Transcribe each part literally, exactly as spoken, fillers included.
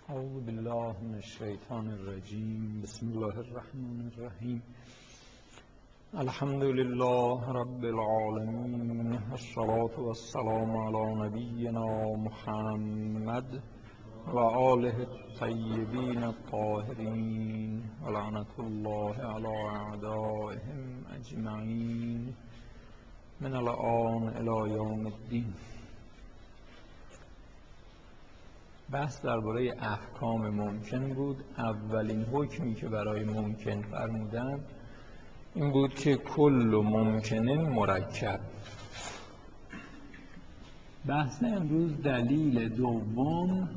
اعوذ بالله من الشیطان الرجیم. بسم الله الرحمن الرحیم. الحمد لله رب العالمین، الصلاة والسلام علی نبینا محمد و آله الطیبین الطاهرین و لعنت الله علی اعدائهم اجمعین من الآن الی یوم الدین. بحث درباره احکام ممکن بود. اولین حکمی که برای ممکن فرمودن این بود که کل ممکن مرکب. بحث امروز دلیل دوم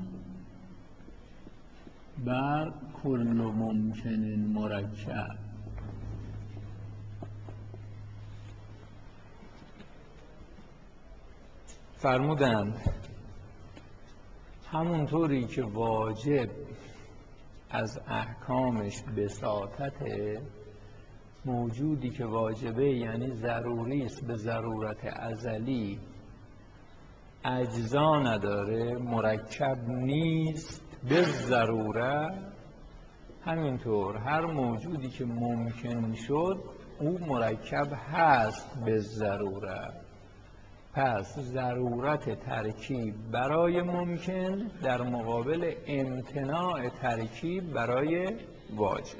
بر کل ممکن مرکب. فرمودند همونطوری که واجب از احکامش بساطته، موجودی که واجبه یعنی ضروری است، به ضرورت ازلی اجزا نداره، مرکب نیست به ضروره. همینطور هر موجودی که ممکن شد او مرکب هست به ضروره. پس ضرورت ترکیب برای ممکن در مقابل امتناع ترکیب برای واجب.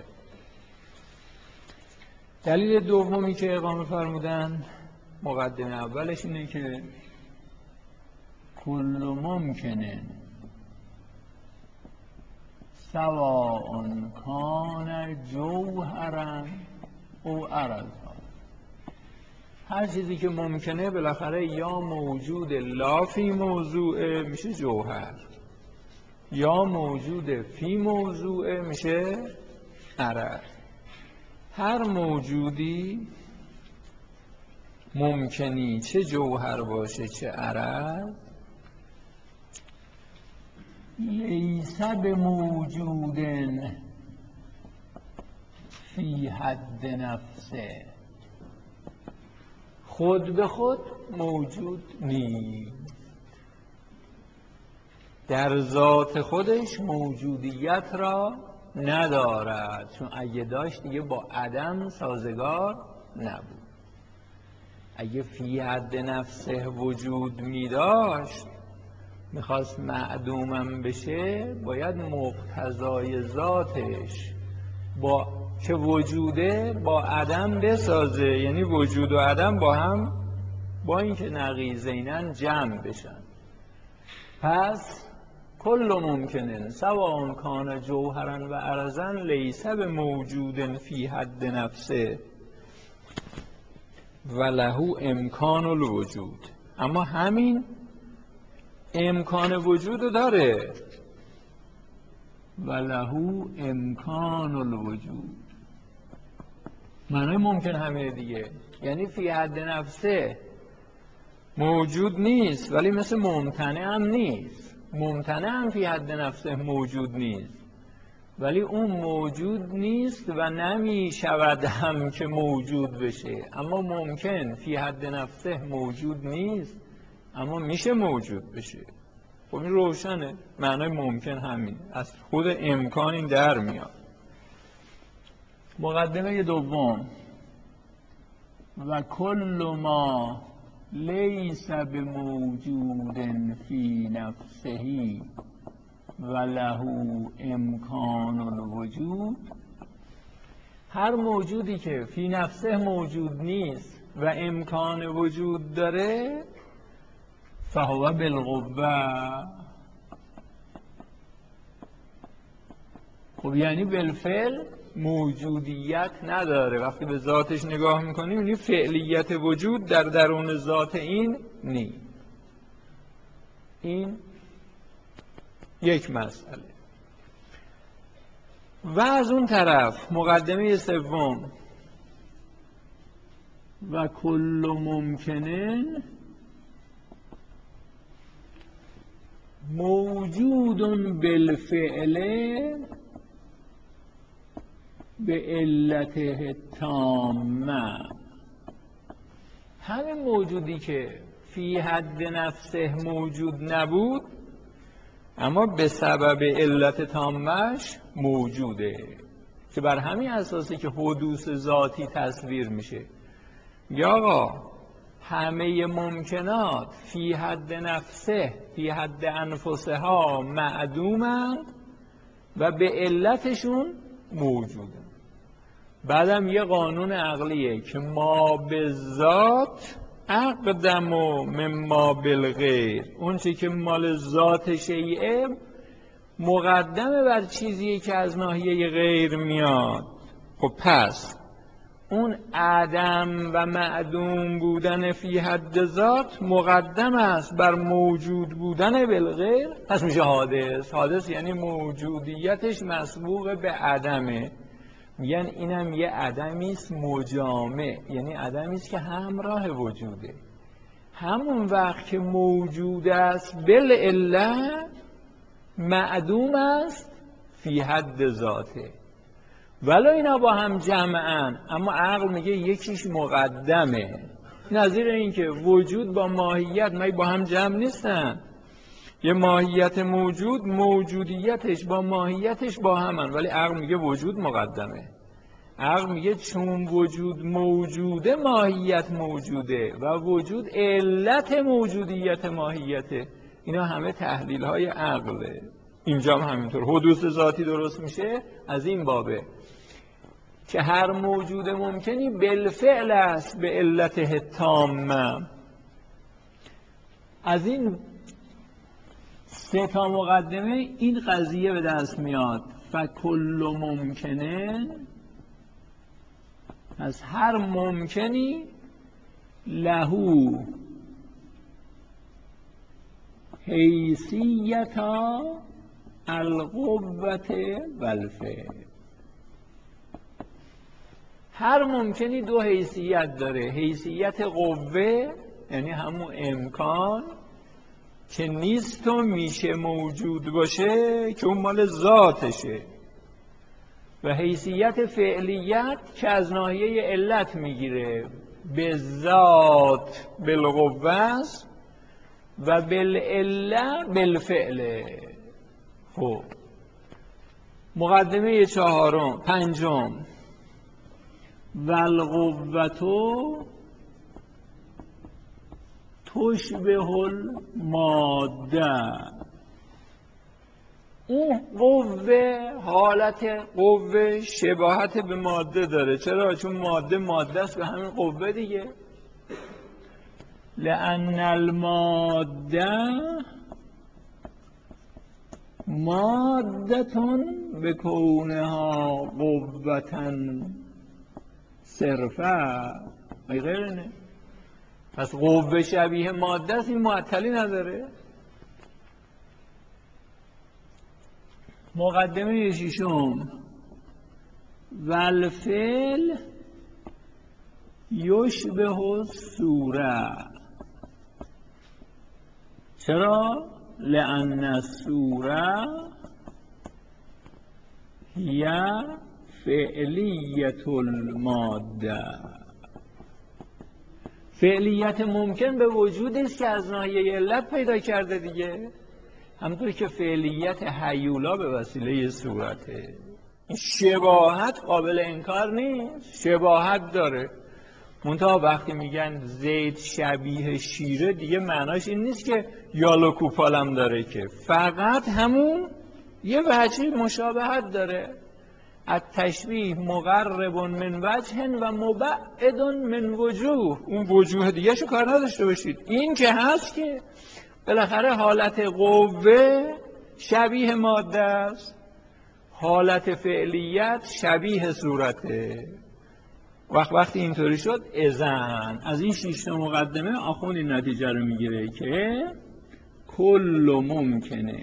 دلیل دومی که اقامه فرمودن، مقدمه اولش اینه که کل ممکن سواء کان جوهرا او عرضا. هر چیزی که ممکنه بالاخره یا موجود لافی موضوعه میشه جوهر، یا موجود فی موضوعه میشه عرض. هر موجودی ممکنی چه جوهر باشه چه عرض، لیس بموجود فی حد نفسه، خود به خود موجود نیست، در ذات خودش موجودیت را ندارد، چون اگه داشت دیگه با عدم سازگار نبود. اگه فی حد نفسه وجود می داشت، میخواست معدومم بشه، باید مقتضای ذاتش با که وجوده با عدم بسازه، یعنی وجود و عدم با هم با اینکه نقیضینن جمع بشن. پس کل ممکنن سواء کان جوهرا و عرضا لیس بموجود فی حد نفسه و له امکان الوجود. اما همین امکان وجود داره، و له امکان الوجود. معنی ممکن همه دیگه، یعنی فی حد نفسه موجود نیست ولی مثل ممتنع هم نیست. ممتنع هم فی حد نفسه موجود نیست ولی اون موجود نیست و نمی شود هم که موجود بشه. اما ممکن فی حد نفسه موجود نیست اما میشه موجود بشه. خب این روشنه، معنی ممکن همین، از خود امکان این در میاد. مقدمه دوم، و کل ما لیس بموجود فی نفسه و له امکان الوجود. هر موجودی که فی نفسه موجود نیست و امکان وجود داره، فهو بالقوه. خب یعنی بالفعل موجودیت نداره. وقتی به ذاتش نگاه میکنیم یعنی فعلیت وجود در درون ذات این نیست. این یک مسئله. و از اون طرف مقدمه سوم، و کل ممکنن موجود بالفعل به علته تامه. همین موجودی که فی حد نفسه موجود نبود، اما به سبب علت تامش موجوده که بر همین اساسی که حدوث ذاتی تصویر میشه. یا آقا همه ممکنات فی حد نفسه فی حد انفسها معدومند و به علتشون موجوده. بعدم یه قانون عقلیه که ما به ذات اقدم و مما بالغیر، اون چی که مال ذات شیعه مقدمه بر چیزی که از ناحیه غیر میاد. خب پس اون عدم و معدوم بودن فی حد ذات مقدم است بر موجود بودن بالغیر، پس میشه حادث. حادث یعنی موجودیتش مسبوق به عدمه. میگن اینم یه عدمی است مجامع، یعنی عدمی است که همراه وجوده. همون وقت که موجود است بالعلت معدوم است فی حد ذاته. ولی اینا با هم جمعن، اما عقل میگه یکیش مقدمه. نظیر این که وجود با ماهیت مگه با هم جمع نیستن؟ یه ماهیت موجود موجودیتش با ماهیتش با همن، ولی عقل میگه وجود مقدمه. عقل میگه چون وجود موجوده ماهیت موجوده و وجود علت موجودیت ماهیته. اینا همه تحلیل های عقله. اینجا هم همینطور حدوث ذاتی درست میشه از این بابه که هر موجود ممکنی بالفعل است به علت تامه. از این سه تا مقدمه این قضیه به دست میاد. فکل ممکنه، از هر ممکنی لهو حیثیتا القوت والفعل. هر ممکنی دو حیثیت داره. حیثیت قوه یعنی همون امکان که نیست و میشه موجود باشه که اون مال ذاتشه، و حیثیت فعلیت که از ناحیه علت میگیره، به ذات بالقوه و بالعله بالفعل. خب مقدمه چهارم پنجم والقوتو تشبه الماده. اون قوه حالت قوه شباهت به ماده داره. چرا؟ چون ماده ماده است به همین قوه دیگه. لأن الماده مادتون به کونها قوتن صرفه غیر اینه. پس قوه شبیه ماده است، این معطلی نداره. مقدمه ششم والفعل یشبه الصوره. چرا؟ لأن الصوره هی فعلیت الماده. فعلیت ممکن به وجودی است که از ناحیه علت پیدا کرده دیگه، همونطور که فعلیت هیولا به وسیله صورته. شباهت قابل انکار نیست، شباهت داره. منتها وقتی میگن زید شبیه شیره دیگه معناش این نیست که یال و کوپالم داره، که فقط همون یه وجه مشابهت داره. التشبیه مقرب من وجه و مبعد من وجوه. اون وجوه دیگه شو کار نداشته باشید، این که هست که بالاخره حالت قوه شبیه ماده است، حالت فعلیت شبیه صورته. وقت وقتی اینطوری شد اذن از این شش مقدمه آخوند این نتیجه رو میگیره که کل ممکنه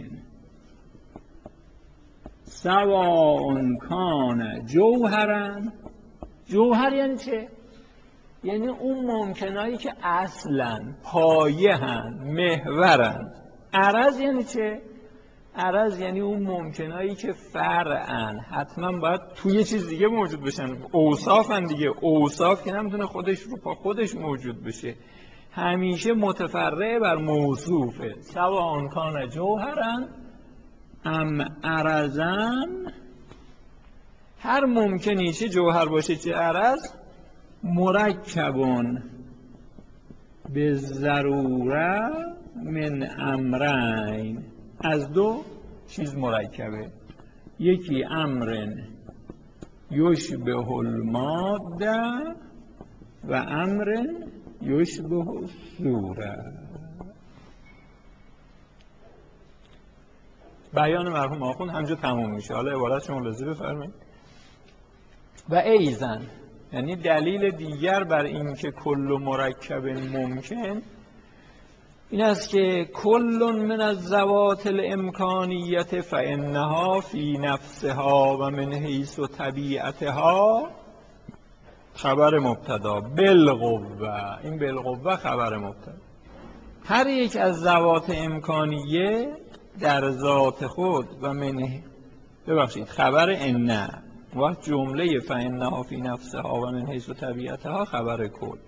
سواء کان جوهرن. جوهر یعنی چه؟ یعنی اون ممکنایی که اصلا پایه هن، محورن. عرض یعنی چه؟ عرض یعنی اون ممکنایی که فرعن، حتما باید توی یه چیز دیگه موجود بشن. اوصافن دیگه. اوصاف که نمیتونه خودش رو پا خودش موجود بشه، همیشه متفرع بر موصوفه. سواء کان جوهرن ام عرضن، هر ممکنی چه جوهر باشه چه عرض، مرکبون به ضروره من امرین، از دو چیز مرکبه، یکی امرن یشبه الماده و امرن یشبه الصوره. بیان مرحوم آخوند همجا تموم میشه. حالا عبارت شما لازم بفرمایید. و ایزن، یعنی دلیل دیگر بر این که کل مرکب ممکن این است که کل من الذوات الامکانیت فانها فی نفسها و من حیث طبیعتها خبر مبتدا بالقوه. این بالقوه خبر مبتدا. هر یک از ذوات امکانیه در ذات خود و من ببخشید خبر ان و جمله فانها فی نفسها و من حیث طبیعتها خبر کل.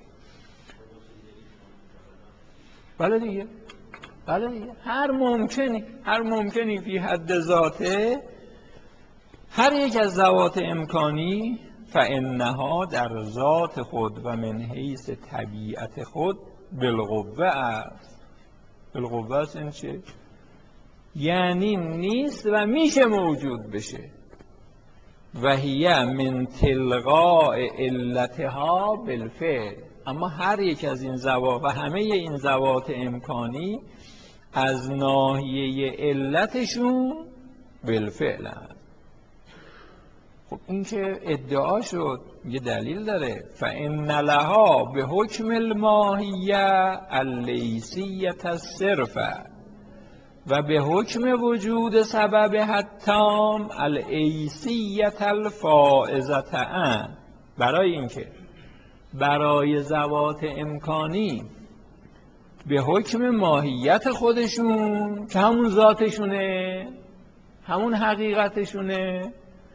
بله دیگه، بله دیگه، هر ممکنی هر ممکنی فی حد ذاته، هر یک از ذوات امکانی فانها در ذات خود و من حیث طبیعت خود بالقوه است. بالقوه است این چه؟ یعنی نیست و میشه موجود بشه. و هی من تلقاء علتها بالفعل، اما هر یک از این ذوات و همه این ذوات امکانی از ناحیه علتشون بالفعل هست. خب این که ادعا شد یه دلیل داره. فإن لها به حکم الماهیه اللیسیه الصرفه و به حکم وجود سبب التام الایسیه الفائزه ان، برای اینکه برای ذوات امکانی به حکم ماهیت خودشون که همون ذاتشونه، همون حقیقتشونه،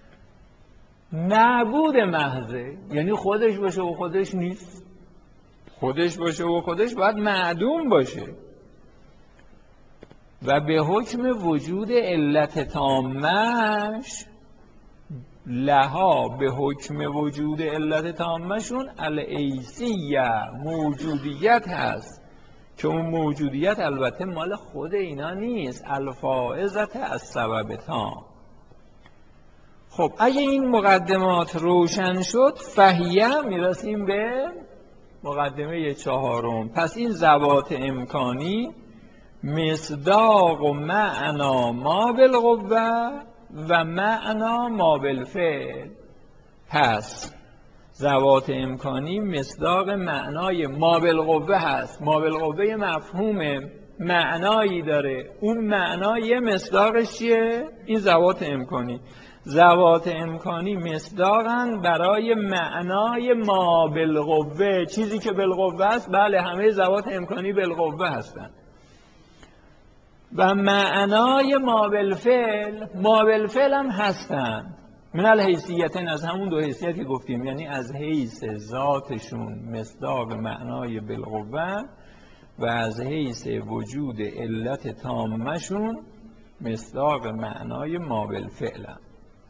نعبود محضه، یعنی خودش باشه و خودش نیست، خودش باشه و خودش باید معدوم باشه، و به حکم وجود علت تامش لها به حکم وجود علت تامشون الایسیه موجودیت هست که اون موجودیت البته مال خود اینا نیست، الفائزت از سبب تام. خب اگه این مقدمات روشن شد فهیه میرسیم به مقدمه چهارم. پس این ذوات امکانی مصداق و معنا ما بالقوه و معنا ما بالفعل. پس ذوات امکانی مصداق معنای ما بالقوه هست. ما بالقوه مفهوم معنایی داره، اون معنای مصداقش چیه؟ این ذوات امکانی. ذوات امکانی مصداقن برای معنای ما بالقوه، چیزی که بالقوه است. بله همه ذوات امکانی بالقوه هستن. و معنای ما بالفعل، ما بالفعل هم هستن. من الحیثیتین، از همون دو حیثیتی گفتیم، یعنی از حیث ذاتشون مصداق معنای بالقوه و از حیث وجود علت تامشون مصداق معنای ما بالفعل هم.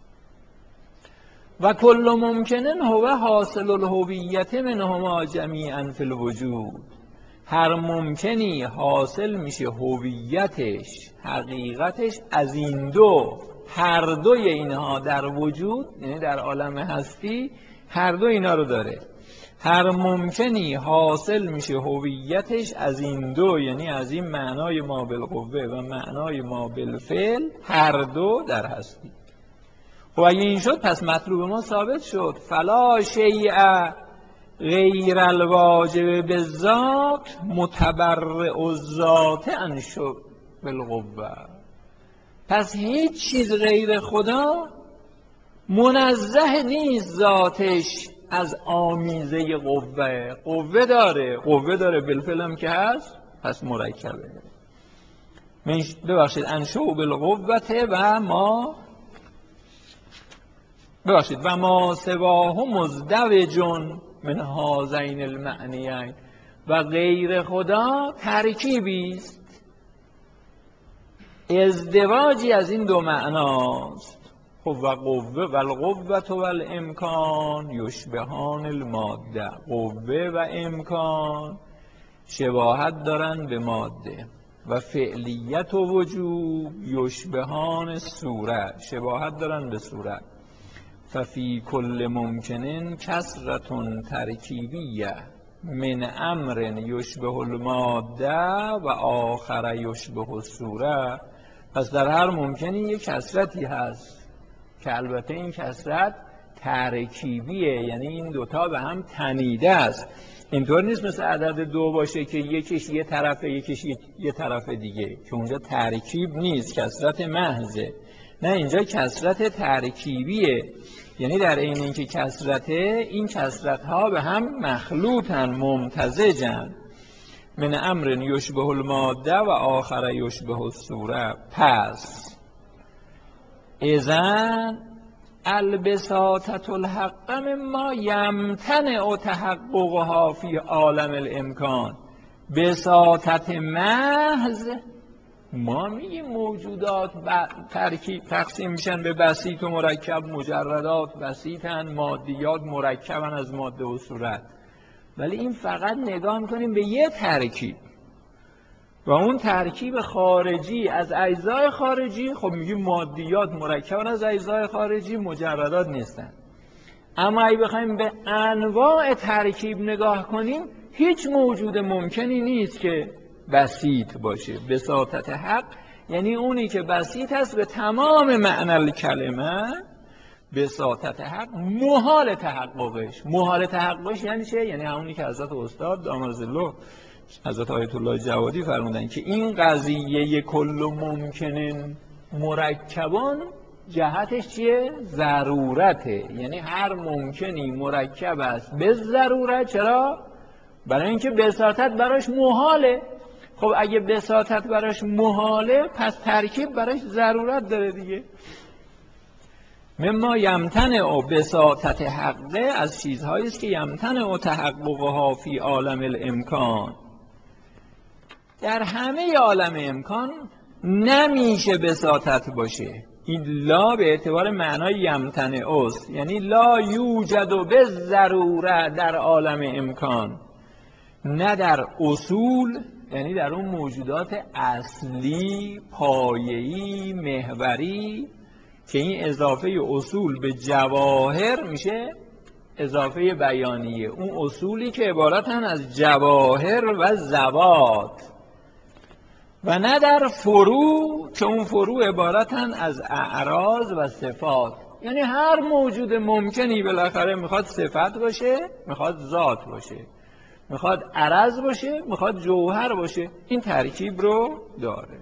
و کل ممکنن هو حاصل الهویت منهما جمیعا فی الوجود، هر ممکنی حاصل میشه هویتش، حقیقتش از این دو، هر دوی اینها در وجود، یعنی در عالم هستی هر دو اینا رو داره. هر ممکنی حاصل میشه هویتش از این دو، یعنی از این معنای ما بالقوه و معنای ما بالفعل، هر دو در هستی. خب اگه این شد پس مطلوب ما ثابت شد. فلا شیء غیر الواجب بالذات متبرع الذات عن شبه بالقوه. پس هیچ چیز غیر خدا منزه نیست ذاتش از آمیزه قوه. قوه داره، قوه داره بالفعل هم که هست، پس مرکبه. ببخشید انشو بالقوته و ما ببخشید و ما سواه مزدوجون من هذین المعنیین، و غیر خدا ترکیبی است ازدواجی از این دو معناست. خب و قوه و القوت و الامکان یشبهان الماده. قوه و امکان شباهت دارن به ماده و فعلیت و وجوب یشبهان صورت، شباهت دارن به صورت. ففی کل ممکنن کسرتون ترکیبیه من امر یشبه الماده و آخر یشبه الصوره. پس در هر ممکنی یک کسرتی هست که البته این کسرت ترکیبیه، یعنی این دوتا به هم تنیده است. اینطور نیست مثل عدد دو باشه که یکیش یه طرفه یکیش یه طرف دیگه، که اونجا ترکیب نیست، کسرت محضه. نه، اینجا کسرت ترکیبیه، یعنی در عین اینکه کسرته، این کسرت ها به هم مخلوطن، ممتزجن. من امر یشبه الماده و آخر یشبه الصوره. پس اذن البساطة الحق مما یمتنع تحققها فی عالم الامکان. بساطت محض، ما میگیم موجودات ترکیب تقسیم میشن به بسیط و مرکب. مجردات بسیطن، مادیات مرکبن از ماده و صورت. ولی این فقط نگاه میکنیم به یه ترکیب و اون ترکیب خارجی از اجزای خارجی. خب میگیم مادیات مرکبن از اجزای خارجی، مجردات نیستن. اما اگه بخوایم به انواع ترکیب نگاه کنیم، هیچ موجود ممکنی نیست که بسیط باشه. بساطت حق یعنی اونی که بسیط هست به تمام معنی کلمه. بساطت حق محال تحققش. محال تحققش یعنی چه؟ یعنی همونی که حضرت استاد دامرزالله حضرت آیت الله جوادی فرمودن که این قضیه کل ممکنن مرکبان جهتش چیه؟ ضرورته. یعنی هر ممکنی مرکب است به ضرورت. چرا؟ برای اینکه بساطت براش محاله. خب اگه بساطت براش محاله، پس ترکیب براش ضرورت داره دیگه. مما یمتنع بساطت حقه، از چیزهایی است که یمتنع تحققها فی عالم الامکان. در همه عالم امکان نمیشه بساطت باشه. این لا به اعتبار معنای یمتنع است، یعنی لا یوجد به ضروره در عالم امکان. نه در اصول، یعنی در اون موجودات اصلی پایه‌ای محوری که این اضافه اصول به جواهر میشه اضافه بیانیه. اون اصولی که عبارتن از جواهر و ذوات. و نه در فروع که اون فروع عبارتن از اعراض و صفات. یعنی هر موجود ممکنی بالاخره میخواد صفت باشه، میخواد ذات باشه، میخواد عرض باشه، میخواد جوهر باشه. این ترکیب رو داره.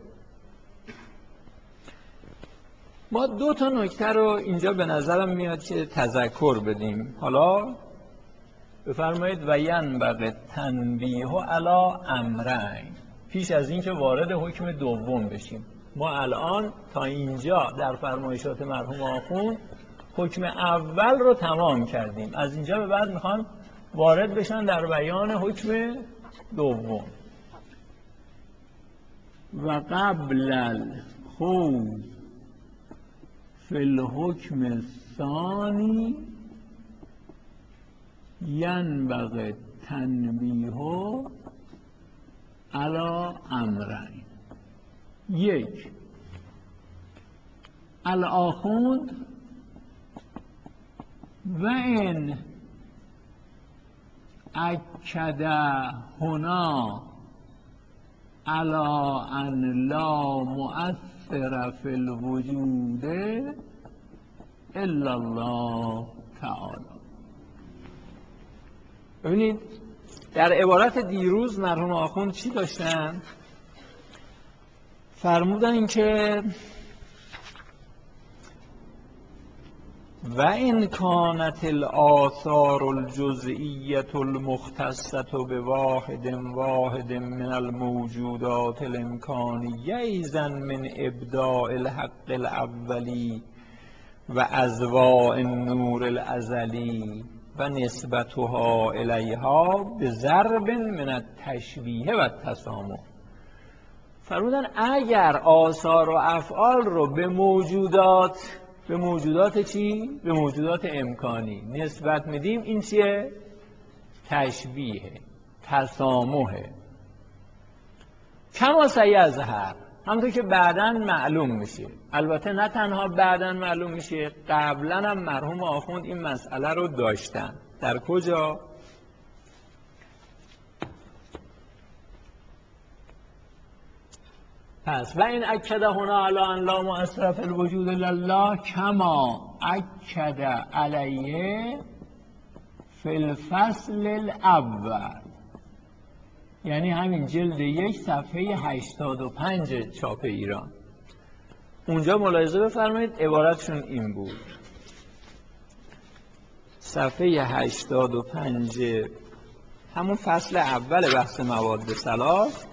ما دو تا نکته رو اینجا به نظرم میاد که تذکر بدیم. حالا بفرمایید و ینبغی تنبیه علی امرین. پیش از این که وارد حکم دوم بشیم، ما الان تا اینجا در فرمایشات مرحوم آخوند حکم اول رو تمام کردیم. از اینجا به بعد میخوان وارد بشن در بیان حکم دوم. و قبل الخوض فی الحکم الثانی ینبغی تنبیه علی امرین. یک، الآخوند و این اکد هنا علی ان لا مؤثر فی الوجود الا الله تعالی. ببینید در عبارت دیروز مرحوم آخوند چی داشتن؟ فرمودن که و این کانت الآثار الجزئیة المختصة بواحد واحد من الموجودات الامکانیه ایضا من ابداع الحق الاولی و اضواء النور الازلی و نسبتها الیها بضرب من التشبیه و التسامح. فرمودن اگر آثار و افعال رو به موجودات به موجودات چی؟ به موجودات امکانی نسبت میدیم، این چیه؟ تشبیه، تسامحه. کما سیظهر، همونطور که بعداً معلوم میشه. البته نه تنها بعداً معلوم میشه، قبلاً هم مرحوم آخوند این مسئله رو داشتن. در کجا؟ پس و این اکد هنا علی ان لا مؤثر فی الوجود الا الله کما اکد علیه فی الفصل الاول، یعنی همین جلد یک صفحه هشتاد و پنج چاپ ایران. اونجا ملاحظه بفرمایید عبارتشون این بود، صفحه هشتاد و پنج همون فصل اول بحث مواد ثلاث،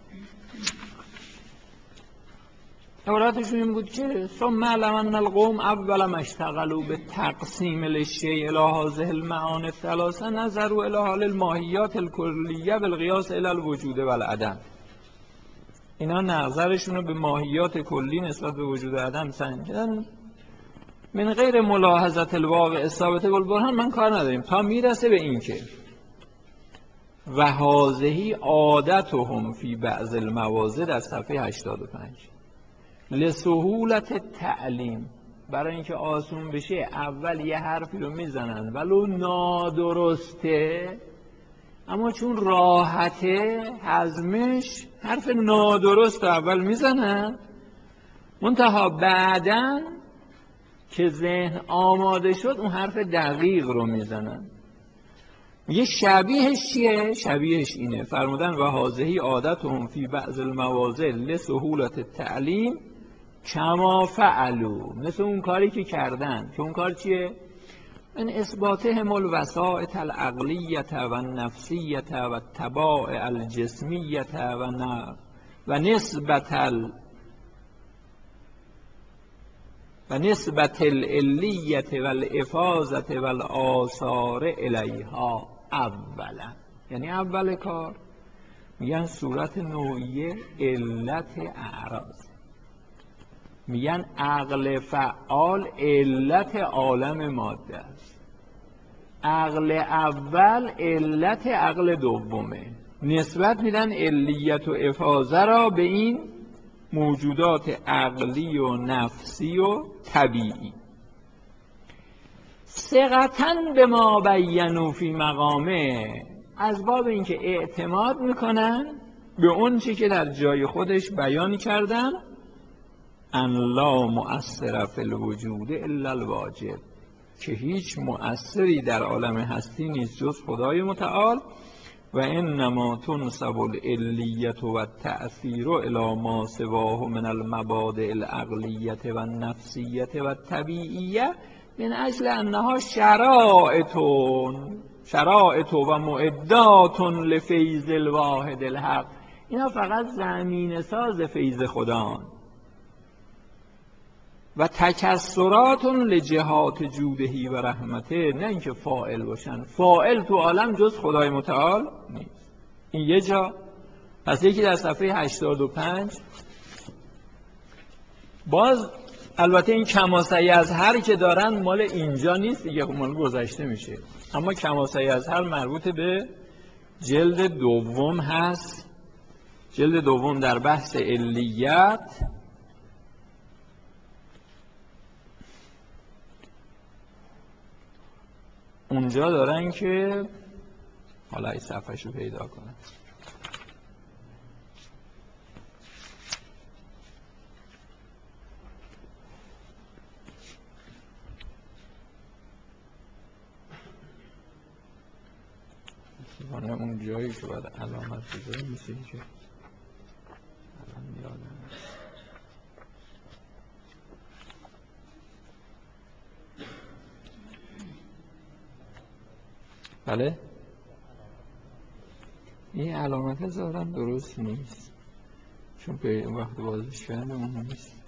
عبارتشون این بود که ثم علم ان القوم اول ما اشتغلوا به تقسیم الشیء الی هذه المعانی الثلاثه نظروا الی حال الماهیات الکلیه بالقیاس الی الوجود والعدم. اینا نظرشون رو به ماهیات کلی نسبت به وجود و عدم سنجیدن من غیر ملاحظه الواقع ثابته بالبرهان. من کار نداریم تا میرسه به این که و هذه عادتهم فی بعض المواضع در صفحه هشتاد و پنج لسهولت التعلیم، برای اینکه آسون بشه اول یه حرفی رو میزنن ولو نادرسته، اما چون راحته هضمش حرف نادرست رو اول میزنن، منتها بعدن که ذهن آماده شد اون حرف دقیق رو میزنن. یه شبیهش چیه؟ شبیهش اینه، فرمودن و هذه عادتهم فی بعض المواضع لسهولت التعلیم کما فعلوا، مثل اون کاری که کردن، که اون کار چیه؟ من اثباتهم الوسائط العقلیه و النفسیه و الطباع الجسمیه و و نسبت ال و نسبت العلیه و الافاظه و الاثار الیها اولا، یعنی اول کار میگن صورت نوعیه علت اعراض، میگن عقل فعال علت عالم ماده است، عقل اول علت عقل دومه، نسبت میدن علیت و افاظه را به این موجودات عقلی و نفسی و طبیعی. ثقةً به ما بینوا فی مقامه، از باب اینکه اعتماد میکنن به اون چی که در جای خودش بیان کردن، ان لا مؤثر فی الوجود الا الواجب، که هیچ مؤثری در عالم هستی نیست جز خدای متعال، و انما تنسب العلیت و التأثیر الی ما سواه من المبادئ العقلیه و النفسیه و الطبیعیه من اجل انها شرائط شرائط و معدات لفیض الواحد الحق. اینا فقط زمین ساز فیض خدا و تکسرات لجهات جودهی و رحمته، نه اینکه فاعل باشن. فاعل تو عالم جز خدای متعال نیست. این یه جا. پس یکی در صفحه هشتاد و پنج باز البته این کما سیظهر که دارن مال اینجا نیست دیگه، مال گذشته میشه، اما کما سیظهر مربوط به جلد دوم هست، جلد دوم در بحث علیت. اونجا دارن که حالا این صفحه شو پیدا کنن. اتفاقا اون جایی که باید علامت بذاریم میشه که الان یادم بله این علامت ظاهراً درست نیست، چون به وقت بازش کردن اون نیست.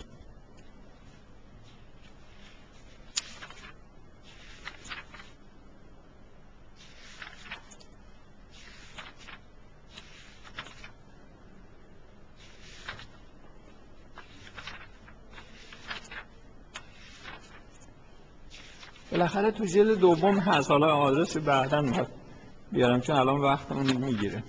بالاخره تو جلد دوم هست. حالا آدرس بعداً میخواد بیارم چون الان وقتمون میگیره.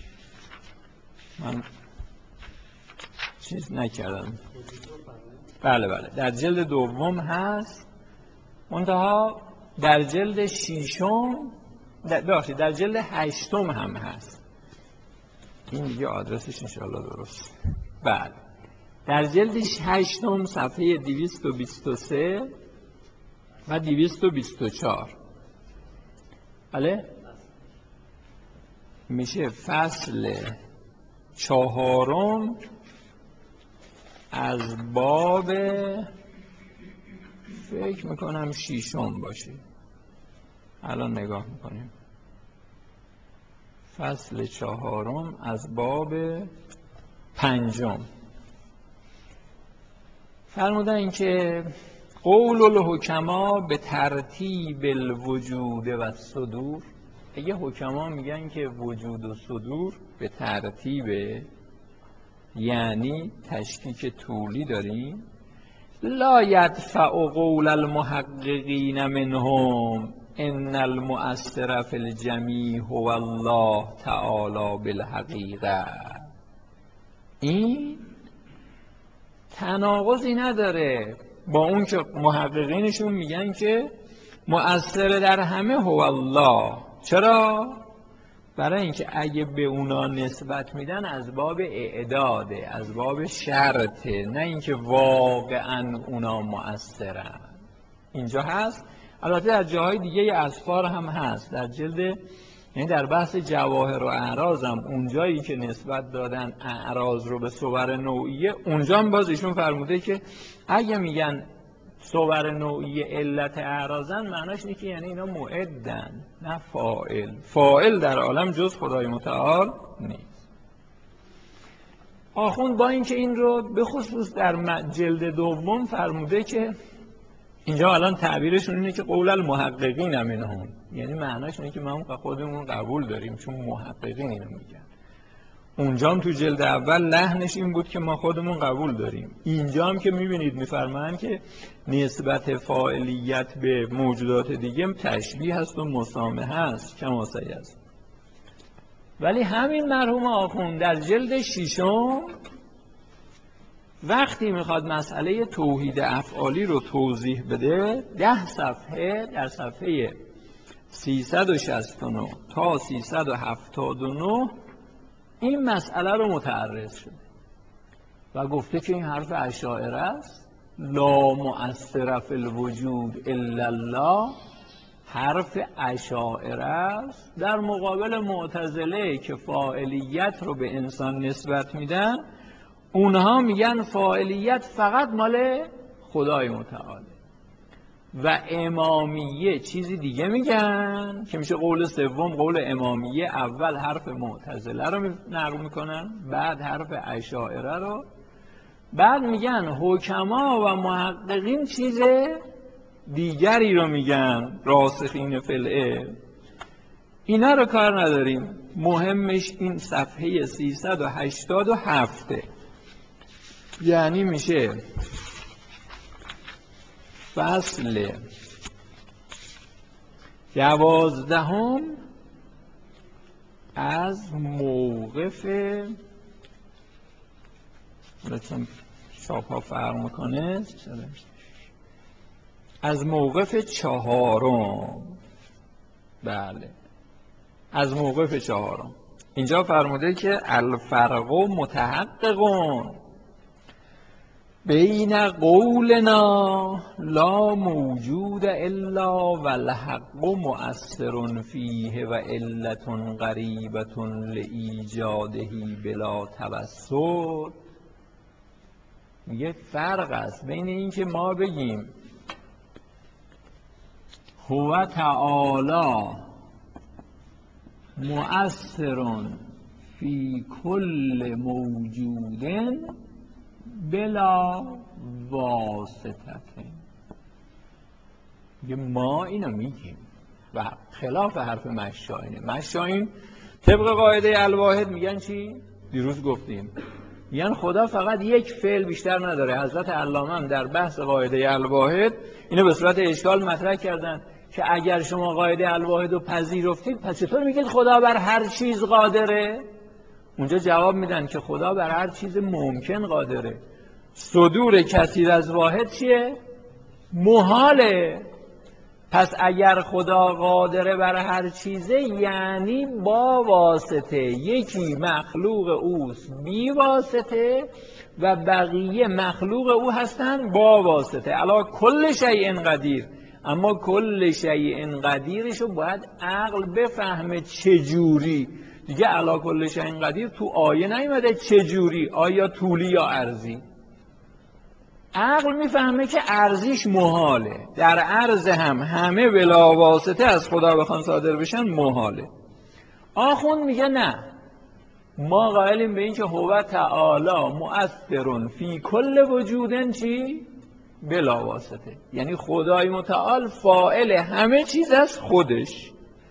من چیز نکردم. بله بله در جلد دوم هست، منتها در جلد ششم ببخشید در جلد هشتم هم هست. این دیگه آدرسش انشاءالله درست. بله در جلد هشتم صفحه دویست و بیست و سه و دویست و بیست و چهار. بله میشه فصل چهارم از باب فکر میکنم شیشم باشه. الان نگاه میکنیم. فصل چهارم از باب پنجم فرمودن این که قول الحکما به ترتیب الوجود و صدور. اگه حکما میگن که وجود و صدور به ترتیب، یعنی تشکیک طولی داریم. لا یدفع قول المحققین منهم ان المؤثر فی الجمیع هو الله تعالی بالحقیقه. این تناقضی نداره با اون که محققینشون میگن که مؤثر در همه هو الله. چرا؟ برای اینکه اگه به اونا نسبت میدن از باب اعداده، از باب شرطه، نه اینکه واقعا اونا مؤثرن. اینجا هست. البته در جاهای دیگه اسفار هم هست. در جلد، یعنی در بحث جواهر و اعراض هم اونجایی که نسبت دادن اعراض رو به صور نوعیه، اونجا هم باز ایشون فرموده که اگه میگن صور نوعیه علت اعراضن، معناش اینه که یعنی اینا معدن نه فاعل. فاعل در عالم جز خدای متعال نیست. آخوند با اینکه این رو به خصوص در جلد دوم فرموده که اینجا الان تعبیرشون اینه که قول المحققین منهم، یعنی معناش اینه که ما خودمون قبول داریم چون محققین اینو میگن. اونجا هم تو جلد اول لحنش این بود که ما خودمون قبول داریم. اینجا هم که میبینید میفرمایند که نسبت فاعلیت به موجودات دیگه تشبیه هست و مسامحه هست کما سیست. ولی همین مرحوم آخوند در جلد ششم وقتی میخواد مسئله توحید افعالی رو توضیح بده، ده صفحه در صفحه سیصد و شصت و نه تا سیصد و هفتاد و نه این مسئله رو متعرض شده و گفته که این حرف اشاعره است. لا مؤثر فی الوجود الا الله حرف اشاعره است در مقابل معتزله که فاعلیت رو به انسان نسبت میدن. اونها میگن فاعلیت فقط مال خدای متعاله و امامیه چیزی دیگه میگن که میشه قول سوم. قول امامیه اول حرف معتزله رو نقل میکنن، بعد حرف اشاعره رو، بعد میگن حکما و محققین چیز دیگری رو میگن، راسخین فی العلم. اینا رو کار نداریم، مهمش این صفحه سیصد و هشتاد و هفت، یعنی میشه فصل دوازدهم از موقف، چون شاپ ها فرق میکنه، از موقف چهارم. بله از موقف چهارم. اینجا فرموده که الفرق متحققون بین قولنا لا موجود الا والحق مؤثر فیه و علت قریبة لایجاده بلا توسط. میگه فرق است بین این که ما بگیم هو تعالی مؤثر فی کل موجود بلا واسطه. ما اینو میگیم و خلاف حرف مشائینه. مشائین طبق قاعده الواحد میگن چی؟ دیروز گفتیم یعنی خدا فقط یک فعل بیشتر نداره. حضرت علامه هم در بحث قاعده الواحد اینو به صورت اشکال مطرح کردن که اگر شما قاعده الواحد رو پذیرفتید پس چطور میگید خدا بر هر چیز قادره؟ اونجا جواب میدن که خدا بر هر چیز ممکن قادره. صدور کثیر از واحد چیه؟ محاله. پس اگر خدا قادره بر هر چیزه یعنی با واسطه، یکی مخلوق اوست بی واسطه و بقیه مخلوق او هستن با واسطه. علا کل شیء قدیر. اما کل شیء قدیرشو باید عقل بفهمه چجوری. دیگه علا کل شیء قدیر تو آیه نیومده چجوری، آیا طولی یا عرضی. عقل میفهمه که ارزیش محاله. در عرض هم همه بلا واسطه از خدا بخوان صادر بشن محاله. آخوند میگه نه، ما قائلیم به این که هو تعالی مؤثر فی کل وجودن چی؟ بلا واسطه. یعنی خدای متعال فاعل همه چیز از خودش.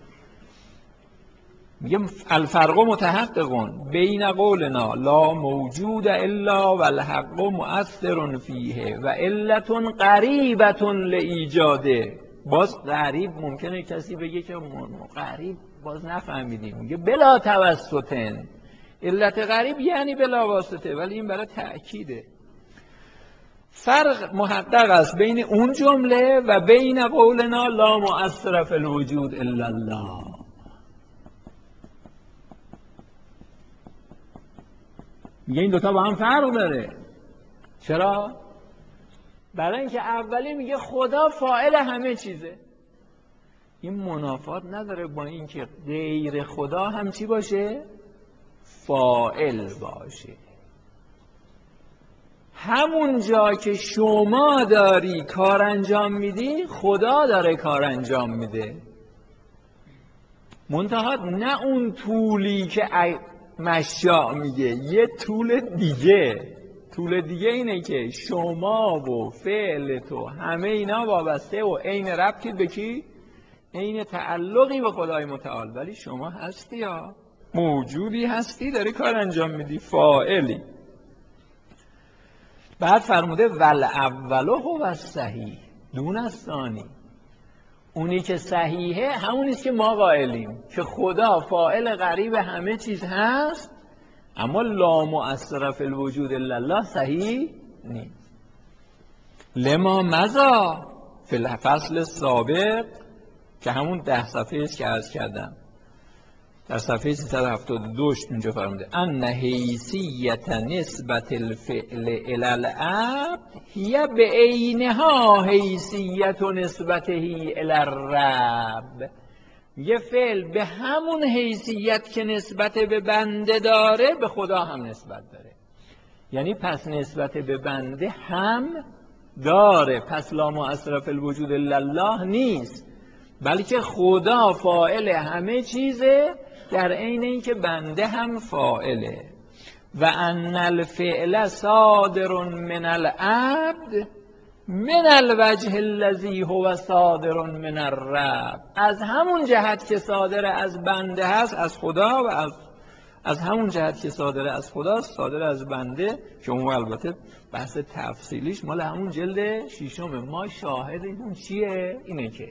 میگه الفرق متحققون بین قولنا لا موجود الا والحق مؤثر فیه و علت قریبت لایجاده. باز قریب ممکنه کسی بگه که قریب باز نفهمیدیم. میگه بلا توسطن. علت قریب یعنی بلا واسطه، ولی این برای تأکیده. فرق محقق است بین اون جمله و بین قولنا لا مؤثر فی الوجود الا الله. میگه این دوتا با هم فرق داره. چرا؟ برای اینکه اولی میگه خدا فاعل همه چیزه. این منافات نداره با اینکه غیر خدا هم چی باشه؟ فاعل باشه. همون جا که شما داری کار انجام میدی خدا داره کار انجام میده. منتها نه اون طولی که مشاء میگه، یه طول دیگه. طول دیگه اینه که شما و فعل تو همه اینا وابسته و عین ربطید به کی؟ عین تعلقی به خدای متعال. ولی شما هستی یا موجودی هستی، داری کار انجام میدی، فاعلی. بعد فرموده ول اولو هو الصحیح دون الثانی. اونی که صحیحه همونیست که ما قائلیم که خدا فاعل قریب همه چیز هست، اما لا مؤثر فی الوجود الا الله صحیح نیست. لما مضی فی الفصل السابق که همون ده صفحه است که عرض کردم، در صفحه سیصد و هفتاد و دو اونجا فرموده ان حیثیت نسبت الفعل الی العبد هی بعینها حیثیت نسبته الی الرب. یه فعل به همون حیثیت که نسبت به بنده داره به خدا هم نسبت داره. یعنی پس نسبت به بنده هم داره. پس لا مؤثر فی الوجود الا الله نیست، بلکه خدا فاعل همه چیزه در عین اینکه بنده هم فاعله. و ان الفعل صادر من العبد من الوجه الذی هو صادر من الرب. از همون جهت که صادر از بنده هست از خدا، و از از همون جهت که صادر از خدا صادر از بنده، که اون البته بحث تفصیلیش مال همون جلد شیشم. ما شاهد اون چیه؟ اینه که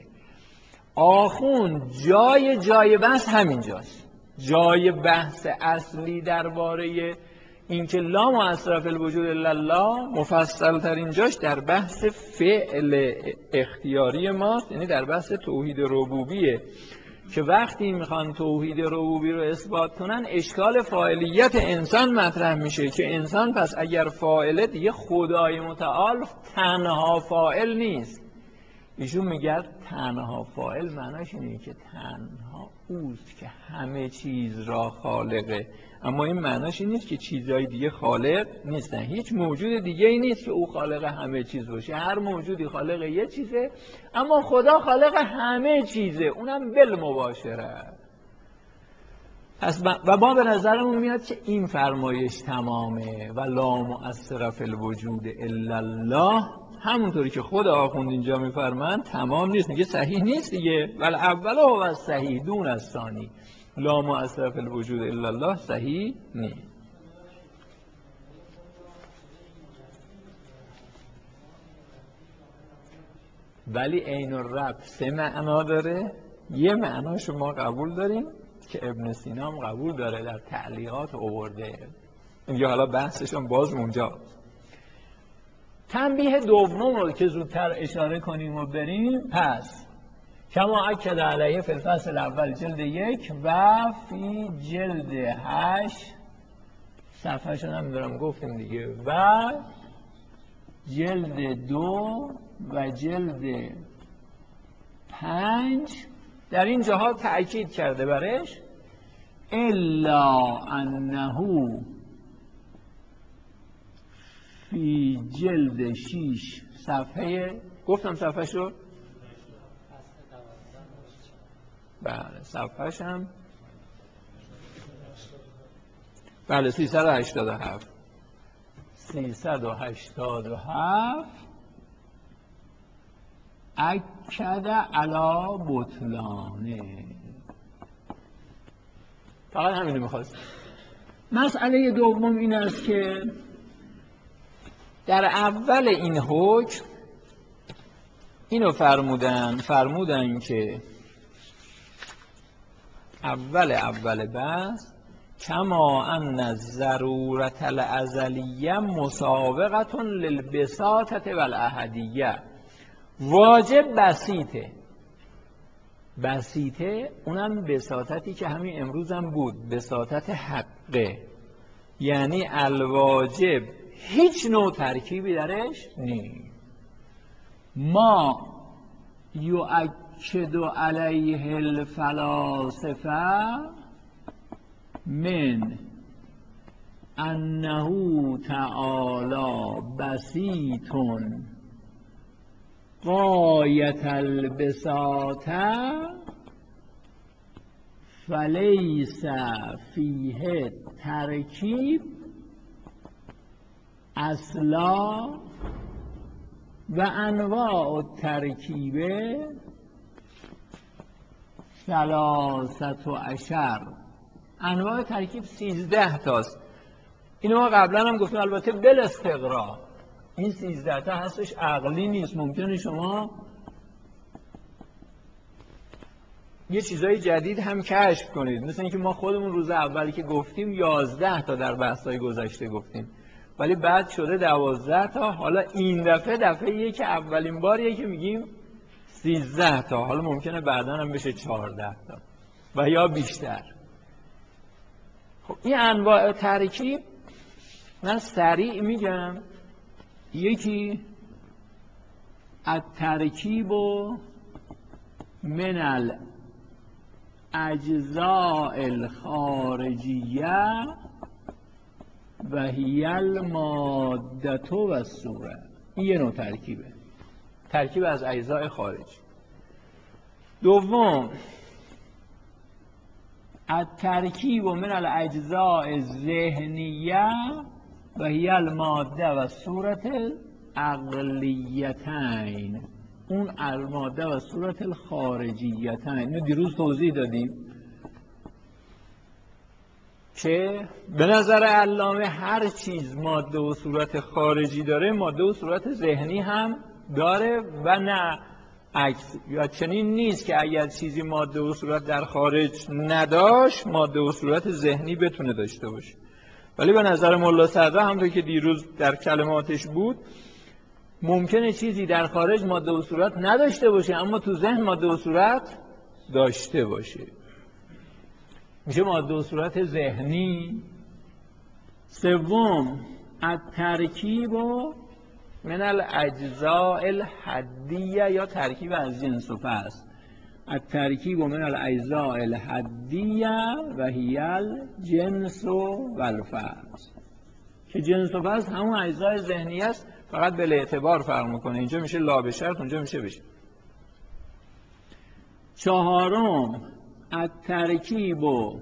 آخون جای جای بحث همین جاست. جای بحث اصلی درباره اینکه لا مؤثر فی الوجود الا الله مفصل ترین جاش در بحث فعل اختیاری ماست، یعنی در بحث توحید ربوبیه، که وقتی میخوان توحید ربوبی رو اثبات کنن اشکال فاعلیت انسان مطرح میشه که انسان پس اگر فاعله دیگه خدای متعال تنها فاعل نیست. ایشون میگه تنها فاعل معناش اینه که تنها اوست که همه چیز را خالقه، اما این معناش این نیست که چیزهای دیگه خالق نیستن. هیچ موجود دیگه ای نیست که او خالق همه چیز باشه. هر موجودی خالق یه چیزه، اما خدا خالق همه چیزه، اونم بالمباشره. پس و ما به نظرمون میاد که این فرمایش تمامه و لا مؤثر فی الوجود الا الله، همونطوری که خود آخوند اینجا میفرمایند تمام نیست. میگه صحیح نیست دیگه. ول اول هو الصحیح دون الثانی. لا مؤثر فی الوجود الا الله صحیح نیست. ولی عین الرب سه معنا داره. یه معناش ما قبول داریم که ابن سینا هم قبول داره، در تعلیقات آورده. اینجا حالا بحثشون باز اونجا. تنبیه دوم رو که زودتر اشاره کنیم و بریم. پس کما اکد علیه فی الفصل اول جلد یک و فی جلد هشت، صفحه شو نمیدارم گفتیم دیگه، و جلد دو و جلد پنج در این جاها تأکید کرده برش. الا انه فی جلد شیش، صفحه گفتم صفحه شو؟ بله صفحه شم بله سیصد و هشتاد و هفت سیصد و هشتاد و هفت اکد علا بطلانه. فقط همینو میخواست. مسئله دوم این است که در اول این حکم اینو فرمودن فرمودن که اول اول بحث کما ان الضرورة الازلیه مسابقة للبساطة والاحدیه. واجب بسیطه، بسیطه اونم بساطتی که همین امروز هم بود، بساطت حقه، یعنی الواجب هیچ نوع ترکیبی درش نیست. ما یؤکد علیه الفلاسفه من انه تعالی بسیط غایت البساطه فلیس فیه ترکیب اصلا و انواع الترکیب ثلاثت عشر. انواع ترکیب سیزده تاست. اینو ما قبلا هم گفتیم، البته بل استقرا. این سیزده تا هستش، عقلی نیست. ممکنه شما یه چیزای جدید هم کشف کنید، مثل اینکه ما خودمون روز اولی که گفتیم یازده تا در بحث‌های گذشته گفتیم، ولی بعد شده دوازده تا. حالا این دفعه دفعه که اولین باریه که میگیم سیزده تا. حالا ممکنه بعدا هم بشه چهارده تا و یا بیشتر. خب این انواع ترکیب من سریع میگم. یکی الترکیب من الاجزاء الخارجیه و هی الماده و الصوره. این یه نوع ترکیبه، ترکیب از اجزاء خارجی. دوم الترکیب من الاجزاء الذهنیه و هی الماده و صورت عقلیتین. اون الماده و صورت الخارجیتین. اینو دیروز توضیح دادیم که به نظر علامه هر چیز ماده و صورت خارجی داره ماده و صورت ذهنی هم داره و نه عکس. یا چنین نیست که اگر چیزی ماده و صورت در خارج نداشت ماده و صورت ذهنی بتونه داشته باشه. ولی به نظر ملا صدرا همونطور که دیروز در کلماتش بود، ممکنه چیزی در خارج ماده و صورت نداشته باشه اما تو ذهن ماده و صورت داشته باشه، میشه ماده و صورت ذهنی. سوم الترکیب من الاجزاء الحدیه یا ترکیب از جنس و فصل. الترکیب من الاجزاء الحدیه و هی الجنس و الفصل. که جنس و فصل همون اجزای ذهنی است، فقط به اعتبار فرق میکنه. اینجا میشه لا به شرط، اونجا میشه بشه. چهارم الترکیب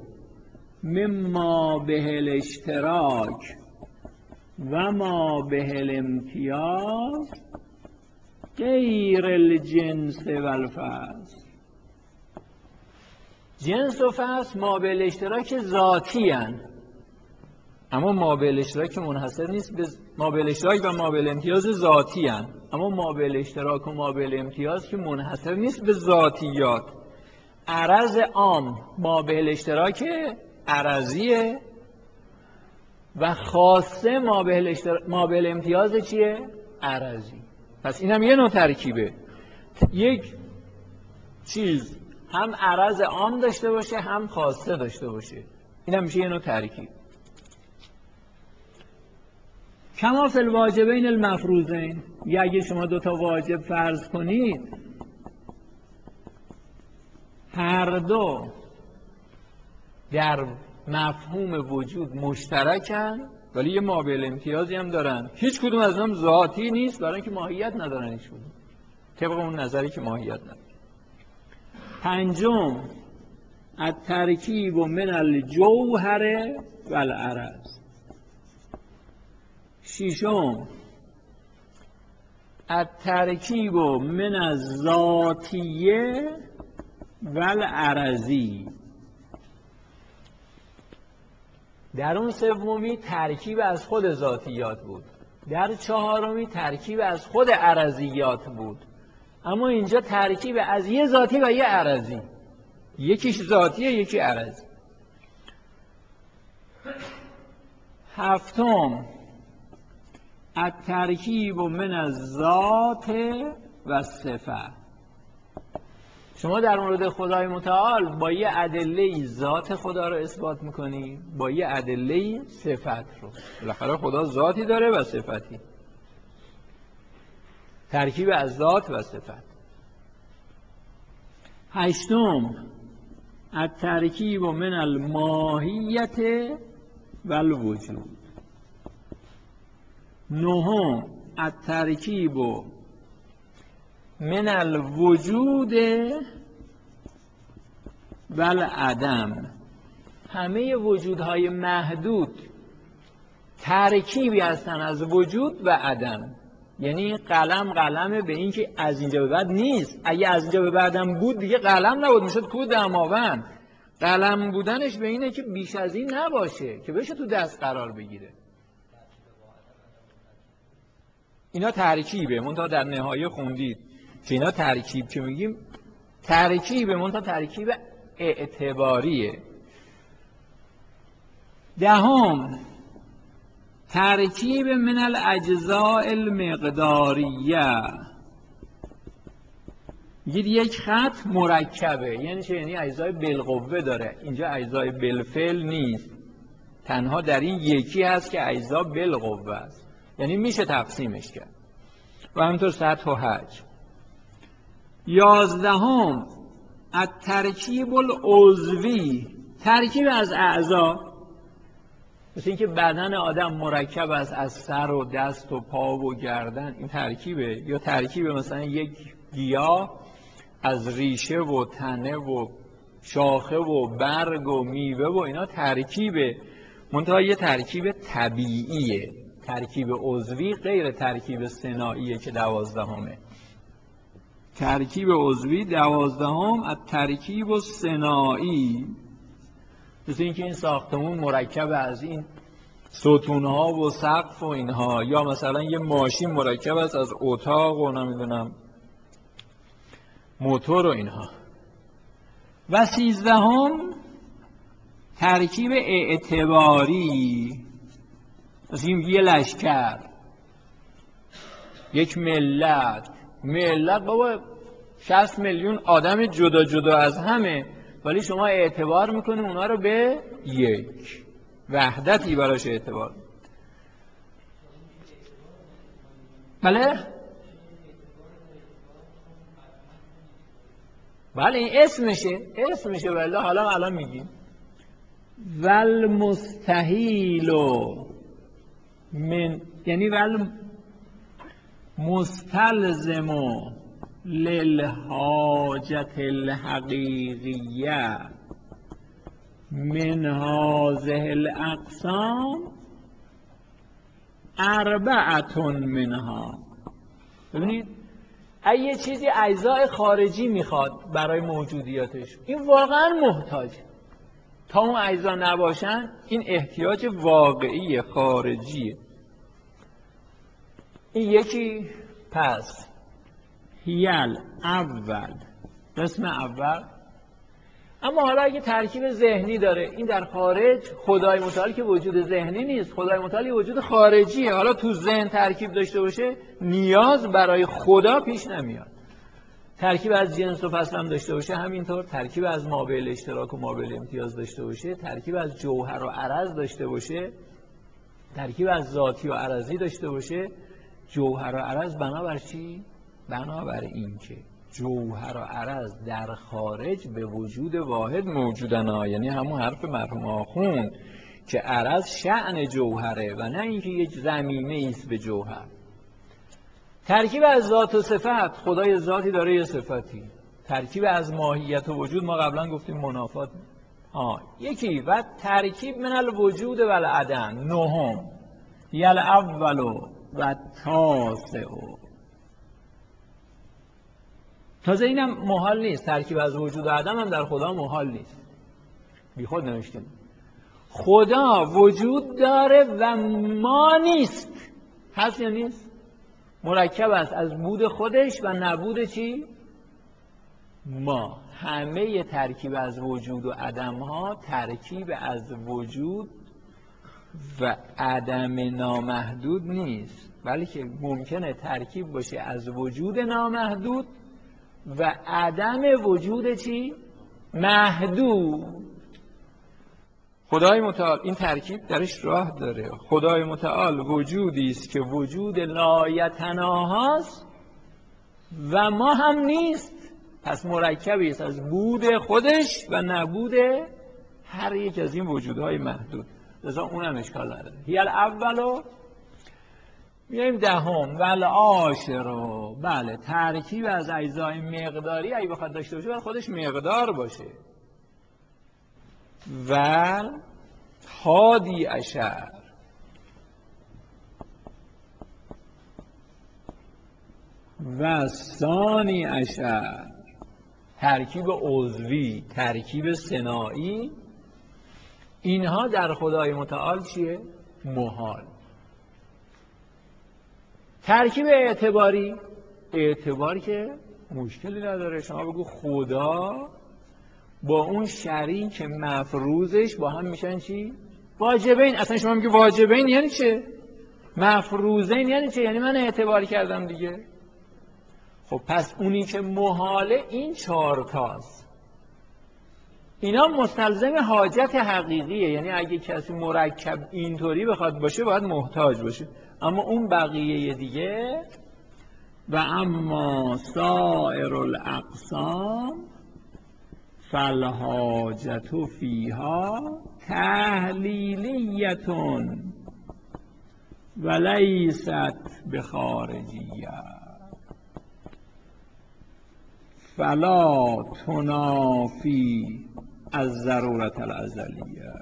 مما به الاشتراک و ما به الامتیاز غیر الجنس و الفصل. جنس و فصل ما به الاشتراک ذاتی هن. اما مابعد اشتراک منحصر نیست به مابعد اشتراک و مابعد امتیاز ذاتی هن. اما مابعد اشتراک و مابعد امتیاز که منحصر نیست به ذاتیات. عرض عام مابعد اشتراک عرضیه و خاصه مابعد اشتراک مابعد امتیاز چیه؟ عرضی. پس این هم یه نوع ترکیبه. یک چیز هم عرض عام داشته باشه هم خاصه داشته باشه، این هم میشه یه نوع ترکیب. کما فی الواجبین المفروضین، یا اگه شما دو تا واجب فرض کنید هر دو در مفهوم وجود مشترکن ولی یه مابعد امتیازی هم دارن، هیچ کدوم از هم ذاتی نیست برای اینکه ماهیت ندارن هیچ کدوم، طبق اون نظری که ماهیت ندارن. پنجم الترکیب من الجوهر و العرض. ششم الترکیب من الذاتیه و العرضی. در اون سومی ترکیب از خود ذاتیات بود، در چهارمی ترکیب از خود عرضیات بود، اما اینجا ترکیب از یه ذاتی و یه عرضی، یکیش ذاتیه یکی عرضی. هفتم الترکیب من الذات و صفت. شما در مورد خدای متعال با یه ادله ذات خدا رو اثبات میکنی، با یه ادله صفت رو. بالاخره خدا ذاتی داره و صفتی، ترکیب از ذات و صفت. هشتم الترکیب من الماهیت و الوجود. نهم الترکیب من الوجود و العدم. همه وجودهای محدود ترکیبی هستن از وجود و عدم. یعنی قلم قلمه به این که از اینجا به بعد نیست، اگه از اینجا به بعدم بود دیگه قلم نبود، میشد کوه دماوند. قلم بودنش به اینه که بیش از این نباشه که بشه تو دست قرار بگیره. اینا ترکیبه، منتها در نهایه خوندید که اینا ترکیب که میگیم ترکیبه، منتها ترکیب اعتباریه. دهم ترکیب من الاجزاء المقداریه. میگید یک خط مرکبه، یعنی چه؟ یعنی اجزای بالقوه داره، اینجا اجزای بالفعل نیست، تنها در این یکی هست که اجزا بالقوه است، یعنی میشه تقسیمش کرد. و همینطور سطح و حجم. یازدهم الترکیب العضوی. ترکیب از اعضا، مثل اینکه بدن آدم مرکب است از سر و دست و پا و گردن، این ترکیبه. یا ترکیب مثلا یک گیاه از ریشه و تنه و شاخه و برگ و میوه و اینا ترکیبه، منتها یه ترکیب طبیعیه. ترکیب عضوی غیر ترکیب صناعیه که دوازدهمه. ترکیب عضوی دوازدهم الترکیب صناعی، مثل اینکه این ساختمون مرکب از این ستونها و سقف و اینها، یا مثلا یه ماشین مرکب است از اتاق و نمیدونم موتور و اینها. و سیزدهم ترکیب اعتباری، مثل این یه لشکر، یک ملت. ملت بابا شصت میلیون آدم جدا جدا از همه، ولی شما اعتبار میکنیم اونا رو به یک وحدتی براش اعتبار. بله بله این اسمشه، اسمشه بله. حالا الان میگیم ول مستحیل من، یعنی ول مستلزم للحاجت الحقیقیه من هذه الاقسام اربعه منها. ببینید اگه یه چیزی اجزای خارجی میخواد برای موجودیاتش، این واقعا محتاج، تا اون اجزا نباشن این احتیاج واقعی خارجیه. این یکی. پس هیل اول، قسم اول. اما حالا اگه ترکیب ذهنی داره، این در خارج خدای متعال که وجود ذهنی نیست، خدای متعال وجود خارجیه. حالا تو ذهن ترکیب داشته باشه نیاز برای خدا پیش نمیاد. ترکیب از جنس و فصل هم داشته باشه همینطور، ترکیب از مابعل اشتراک و مابعل امتیاز داشته باشه، ترکیب از جوهر و عرض داشته باشه، ترکیب از ذاتی و عرضی داشته باشه. جوهر و عرض بنابر چی؟ بنابر این که جوهر و عرض در خارج به وجود واحد موجودن ها. یعنی همون حرف مرحوم آخوند که عرض شأن جوهره و نه اینکه یک زمینه است به جوهر. ترکیب از ذات و صفت، خدای ذاتی داره یه صفتی. ترکیب از ماهیت و وجود ما قبلا گفتیم منافات. آه. یکی و ترکیب من الوجود و العدم. نهم یل اولو و تاسعو. تازه اینم محال نیست، ترکیب از وجود و عدم هم در خدا محال نیست، بی خود نوشتیم. خدا وجود داره و ما نیست. هست یا نیست؟ مرکب است از بود خودش و نبود چی؟ ما. همه ترکیب از وجود و عدم ها ترکیب از وجود و عدم نامحدود نیست، بلکه ممکنه ترکیب باشه از وجود نامحدود و عدم وجود چی؟ محدود. خدای متعال این ترکیب درش راه داره. خدای متعال وجودی است که وجود لایتناهاست و ما هم نیست. پس مرکبی است از بود خودش و نبود هر یک از این وجودهای محدود. لذا اونم اشکال نداره. هیل اولو. میایم دهم والعاشرو. بله ترکیب از اجزای مقداری اگه بخواد داشته باشه باید خودش مقدار باشه. و هادی عشر. و ثانی عشر. ترکیب عضوی، ترکیب ثنایی، اینها در خدای متعال چیه؟ محال. ترکیب اعتباری، اعتبار که مشکلی نداره. شما بگو خدا با اون شریک مفروضش با هم میشن چی؟ واجبین. اصلا شما میگی واجبین یعنی چه؟ مفروضین یعنی چه؟ یعنی من اعتبار کردم دیگه. خب پس اونی که محاله این چهار تاست. اینا مستلزم حاجت حقیقیه. یعنی اگه کسی مرکب اینطوری بخواد باشه باید محتاج باشه. اما اون بقیه دیگه و اما سائر الاقسام فالحاجت فیها تحلیلیتون و لیست بخارجیه فلا تنافی از ضرورت الازلیه.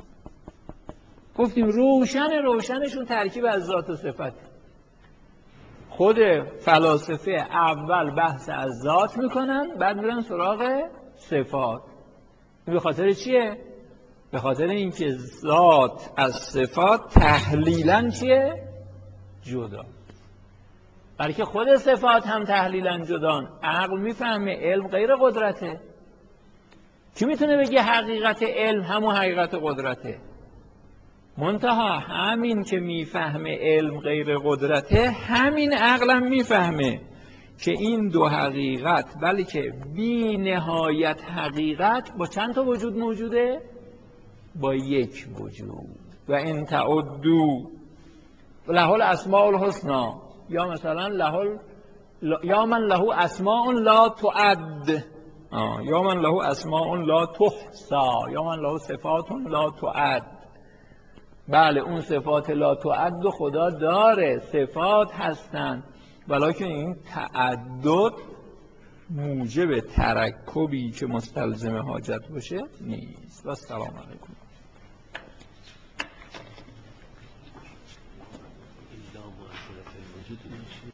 گفتیم روشن روشنشون ترکیب از ذات و صفت. خود فلاسفه اول بحث از ذات میکنن بعد میرن سراغ صفات. به خاطر چیه؟ به خاطر اینکه ذات از صفات تحلیلاً چیه؟ جدا. بلکه خود صفات هم تحلیلاً جدان. عقل میفهمه علم غیر قدرته. کی میتونه بگه حقیقت علم همون حقیقت قدرته؟ منتها همین که میفهمه علم غیر قدرته، همین عقلم میفهمه که این دو حقیقت بلکه بی نهایت حقیقت با چند تا وجود موجوده؟ با یک وجود. و ان تعدوا له الاسماء الحسنى یا مثلا له یا من له اسماء لا تعد یا من له اسماء لا تحصى یا من له صفات لا تعد. بله اون صفات لا تعد خدا داره، صفات هستن، ولکن این تعدد موجب ترکبی که مستلزم حاجت باشه نیست. و السلام علیکم.